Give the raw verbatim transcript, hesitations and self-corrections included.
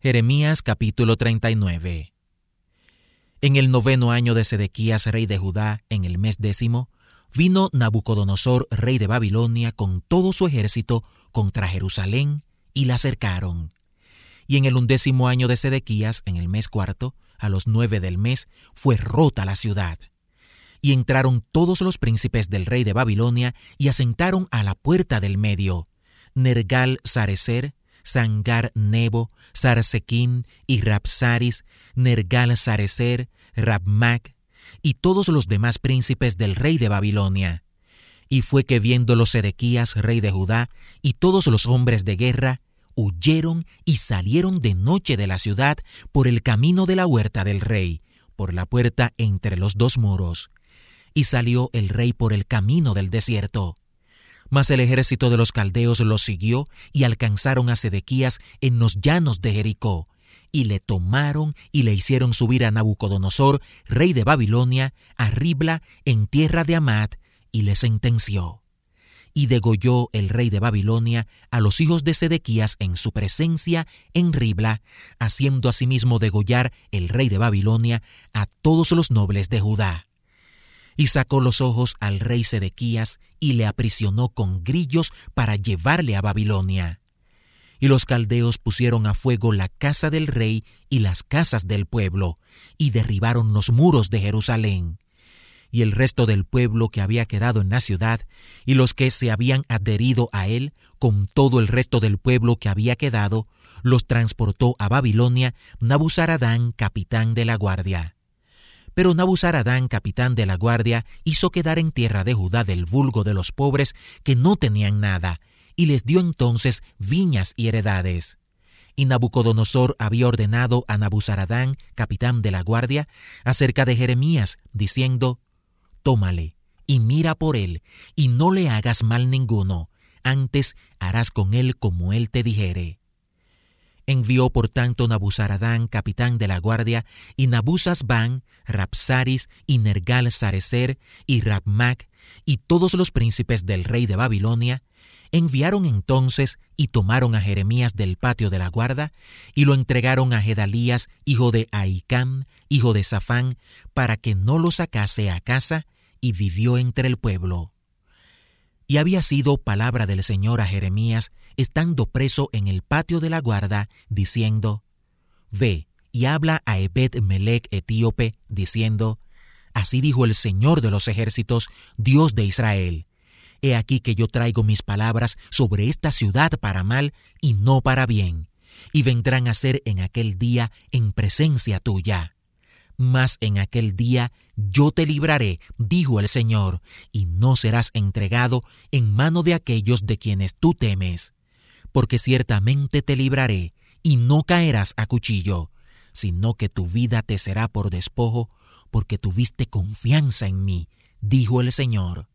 Jeremías capítulo treinta y nueve. En el noveno año de Sedequías, rey de Judá, en el mes décimo, vino Nabucodonosor, rey de Babilonia, con todo su ejército contra Jerusalén, y la cercaron. Y en el undécimo año de Sedequías, en el mes cuarto, a los nueve del mes, fue rota la ciudad. Y entraron todos los príncipes del rey de Babilonia, y asentaron a la puerta del medio, Nergal-Sarecer, Sangar-Nebo, Sarsequim y Rabsaris, Nergal-Sarecer, Rabmac, y todos los demás príncipes del rey de Babilonia. Y fue que viéndolo Sedequías, rey de Judá, y todos los hombres de guerra, huyeron y salieron de noche de la ciudad por el camino de la huerta del rey, por la puerta entre los dos muros. Y salió el rey por el camino del desierto. Mas el ejército de los caldeos los siguió y alcanzaron a Sedequías en los llanos de Jericó, y le tomaron y le hicieron subir a Nabucodonosor, rey de Babilonia, a Ribla, en tierra de Amat, y le sentenció. Y degolló el rey de Babilonia a los hijos de Sedequías en su presencia en Ribla, haciendo asimismo degollar el rey de Babilonia a todos los nobles de Judá. Y sacó los ojos al rey Sedequías y le aprisionó con grillos para llevarle a Babilonia. Y los caldeos pusieron a fuego la casa del rey y las casas del pueblo, y derribaron los muros de Jerusalén. Y el resto del pueblo que había quedado en la ciudad, y los que se habían adherido a él, con todo el resto del pueblo que había quedado, los transportó a Babilonia Nabuzaradán, capitán de la guardia. Pero Nabuzaradán, capitán de la guardia, hizo quedar en tierra de Judá del vulgo de los pobres que no tenían nada, y les dio entonces viñas y heredades. Y Nabucodonosor había ordenado a Nabuzaradán, capitán de la guardia, acerca de Jeremías, diciendo: Tómale, y mira por él, y no le hagas mal ninguno, antes harás con él como él te dijere. Envió por tanto Nabuzaradán, capitán de la guardia, y Nabuzazban, Rabsaris, y Nergal-Sarecer, y Rabmac, y todos los príncipes del rey de Babilonia, enviaron entonces y tomaron a Jeremías del patio de la guarda, y lo entregaron a Gedalías, hijo de Ahicam, hijo de Safán, para que no lo sacase a casa, y vivió entre el pueblo. Y había sido palabra del Señor a Jeremías, estando preso en el patio de la guarda, diciendo: Ve y habla a Ebed-Melech etíope, diciendo: Así dijo el Señor de los ejércitos, Dios de Israel: He aquí que yo traigo mis palabras sobre esta ciudad para mal y no para bien, y vendrán a ser en aquel día en presencia tuya. Mas en aquel día yo te libraré, dijo el Señor, y no serás entregado en mano de aquellos de quienes tú temes. Porque ciertamente te libraré, y no caerás a cuchillo, sino que tu vida te será por despojo, porque tuviste confianza en mí, dijo el Señor.